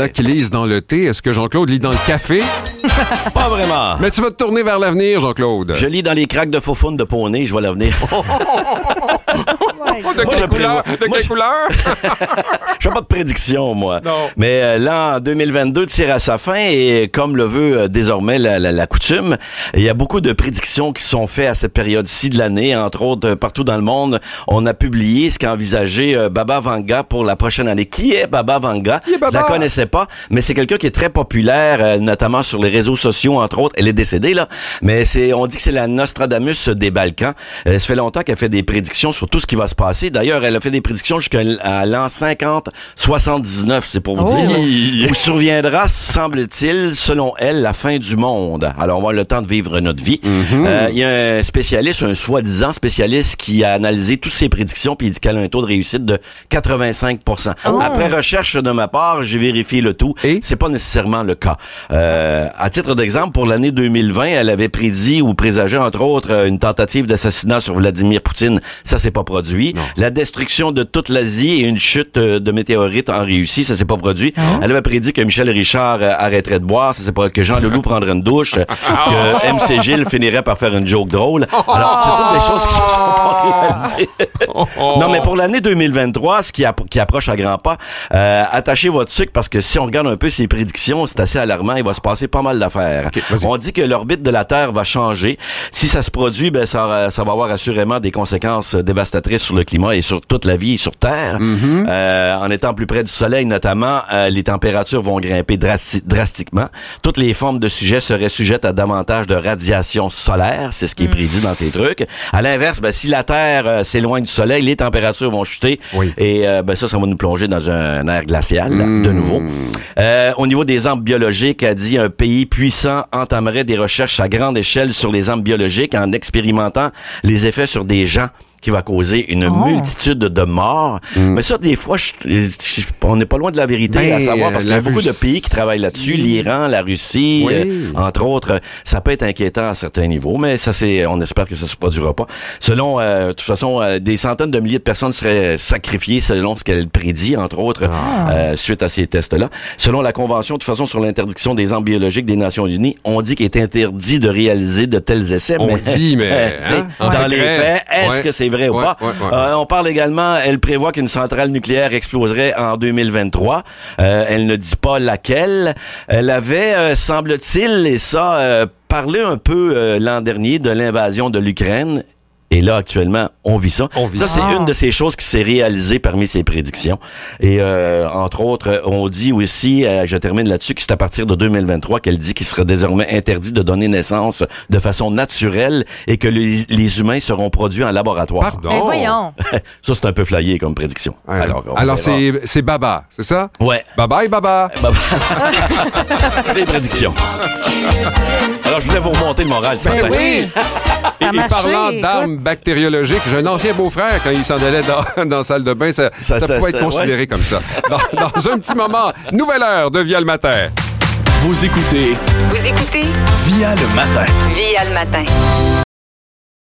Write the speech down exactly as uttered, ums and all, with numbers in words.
a qui lisent dans le thé. Est-ce que Jean-Claude lit dans le café? Pas vraiment. Mais tu vas te tourner vers l'avenir, Jean-Claude. Je lis dans les craques de faufoune de poney, je vois l'avenir. Oh, de quelle couleur? De quelle couleur? Je fais pas de prédiction, moi. Non. Mais euh, l'an deux mille vingt-deux tire à sa fin et comme le veut euh, désormais la, la, la coutume, il y a beaucoup de prédictions qui sont faites à cette période-ci de l'année. Entre autres, euh, partout dans le monde, on a publié ce qu'a envisagé euh, Baba Vanga pour la prochaine année. Qui est Baba Vanga? Qui est Baba? Je la connaissais pas, mais c'est quelqu'un qui est très populaire, euh, notamment sur les réseaux sociaux, entre autres. Elle est décédée, là. Mais c'est, on dit que c'est la Nostradamus des Balkans. Euh, ça fait longtemps qu'elle fait des prédictions sur tout ce qui va se passer. D'ailleurs, elle a fait des prédictions jusqu'à l'an cinquante soixante-dix-neuf, c'est pour vous Oh. dire. Où surviendra, semble-t-il, selon elle, la fin du monde. Alors, on va avoir le temps de vivre notre vie. Mm-hmm. Euh, il y a un spécialiste, un soi-disant spécialiste qui a analysé toutes ces prédictions puis il dit qu'elle a un taux de réussite de quatre-vingt-cinq pour cent. Oh. Après recherche de ma part, j'ai vérifié le tout. Et? C'est pas nécessairement le cas. Euh, à titre d'exemple, pour l'année deux mille vingt, elle avait prédit ou présagé, entre autres, une tentative d'assassinat sur Vladimir Poutine. Ça s'est pas produit. Non. La destruction de toute l'Asie et une chute euh, de météorites en Russie, ça s'est pas produit. Elle avait prédit que Michel Richard euh, arrêterait de boire, ça c'est pas que Jean Leloup prendrait une douche, euh, que M C Gilles finirait par faire une joke drôle. Alors, c'est toutes des choses qui se sont pas réalisées. Non, mais pour l'année deux mille vingt-trois, ce qui, app- qui approche à grands pas, euh, attachez votre sucre parce que si on regarde un peu ces prédictions, c'est assez alarmant. Il va se passer pas mal d'affaires. Okay, vas-y. On dit que l'orbite de la Terre va changer. Si ça se produit, ben ça, ça va avoir assurément des conséquences dévastatrices sur le climat et sur toute la vie sur Terre. Mm-hmm. Euh, en étant plus près du Soleil, notamment, euh, les températures vont grimper drasti- drastiquement. Toutes les formes de sujets seraient sujettes à davantage de radiation solaire. C'est ce qui est prédit dans ces trucs. À l'inverse, ben, si la Terre euh, s'éloigne du Soleil, les températures vont chuter. Oui. Et euh, ben ça, ça va nous plonger dans un, un air glacial, Mm. de nouveau. Euh, au niveau des armes biologiques, a dit un pays puissant entamerait des recherches à grande échelle sur les armes biologiques en expérimentant les effets sur des gens qui va causer une Oh. multitude de morts. Mm. Mais ça, des fois, je, je, on n'est pas loin de la vérité Ben, à savoir, parce qu'il y la a beaucoup de Russie. pays qui travaillent là-dessus, l'Iran, la Russie, Oui. euh, entre autres. Ça peut être inquiétant à certains niveaux, mais ça, c'est, on espère que ça se produira pas. Selon, euh, de toute façon, euh, des centaines de milliers de personnes seraient sacrifiées selon ce qu'elle prédit, entre autres, Ah. euh, suite à ces tests-là. Selon la Convention, de toute façon, sur l'interdiction des armes biologiques des Nations Unies, on dit qu'il est interdit de réaliser de tels essais. On mais, dit, mais, tu sais, hein, en dans secret. les faits, est-ce Ouais. que c'est vrai ou Ouais, pas? ouais, ouais. Euh, on parle également, elle prévoit qu'une centrale nucléaire exploserait en deux mille vingt-trois. Euh, elle ne dit pas laquelle. Elle avait, euh, semble-t-il, et ça, euh, parlé un peu euh, l'an dernier de l'invasion de l'Ukraine. Et là, actuellement, on vit ça. On vit ça, ça. c'est une de ces choses qui s'est réalisée parmi ces prédictions. Et euh, entre autres, on dit aussi, euh, je termine là-dessus, que c'est à partir de deux mille vingt-trois qu'elle dit qu'il sera désormais interdit de donner naissance de façon naturelle et que les, les humains seront produits en laboratoire. Pardon. Ben voyons. Ça, c'est un peu flayé comme prédiction. Ouais. Alors, on Alors verra. c'est, c'est Baba, c'est ça? Ouais. Bye bye, Baba. Des prédictions. Alors, je voulais vous remonter le moral ce matin. Ben oui. Et, Ça a et marché, parlant écoute. d'armes bactériologiques, j'ai un ancien beau-frère, quand il s'en allait dans, dans la salle de bain, ça, ça, Ça, ça, pouvait être ça, considéré ouais. comme ça. Dans, dans un petit moment, nouvelle heure de Via le matin. Vous écoutez Vous écoutez Via le matin. Via le matin.